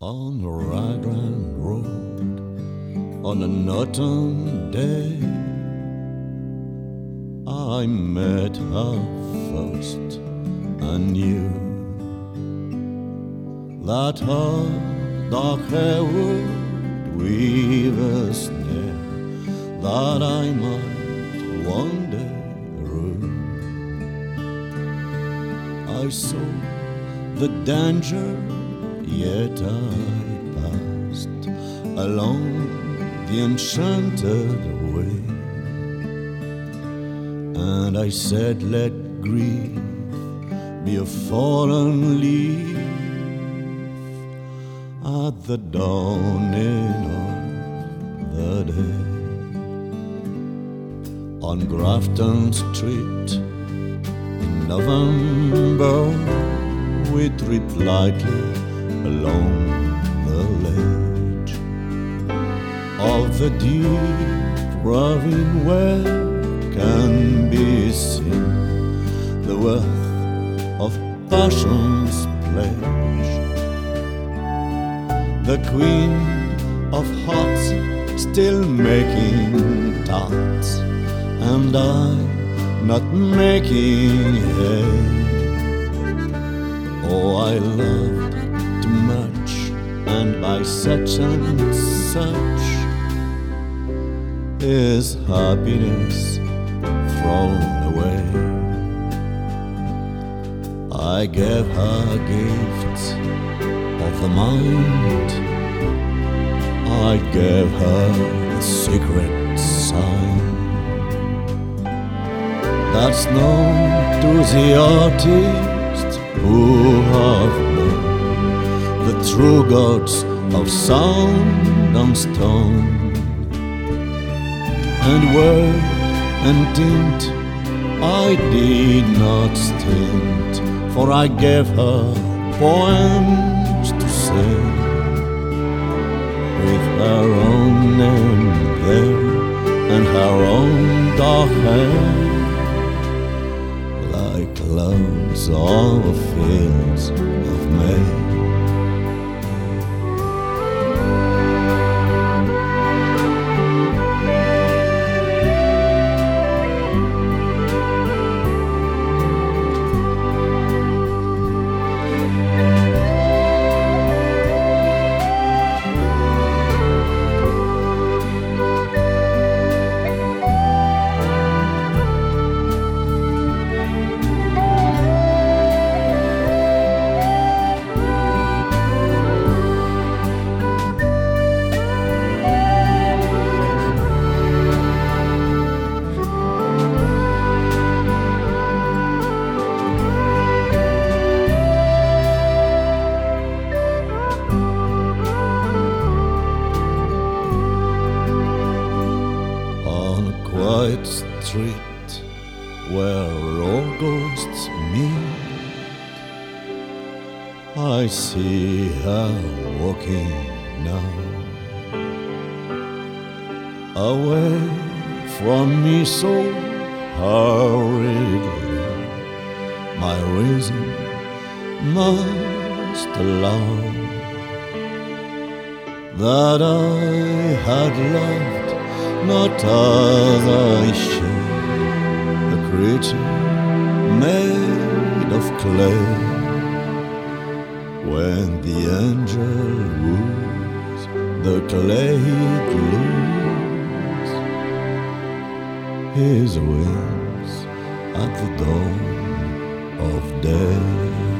On the Raglan Road, on an autumn day, I met her first and knew that her dark hair would weave a snare that I might wander through. I saw the danger, yet I passed along the enchanted way, and I said, let grief be a fallen leaf at the dawning of the day. On Grafton Street in November, we trip lightly along the ledge of the deep ravine where can be seen the worth of passion's pledge. The queen of hearts still making tarts, and I not making hay. Oh, I loved too much, and by such and such is happiness thrown away. I gave her gifts of the mind, I gave her a secret sign that's known to the artists who have known the true gods of sound and stone. And word and tint I did not stint, for I gave her poems to say, with her own name there and her own dark hair, like clouds over fields of May. Quiet street where all ghosts meet, I see her walking now, away from me so hurriedly. My reason must allow that I had loved not as I should, a creature made of clay. When the angel woos, the clay glues his wings at the dawn of day.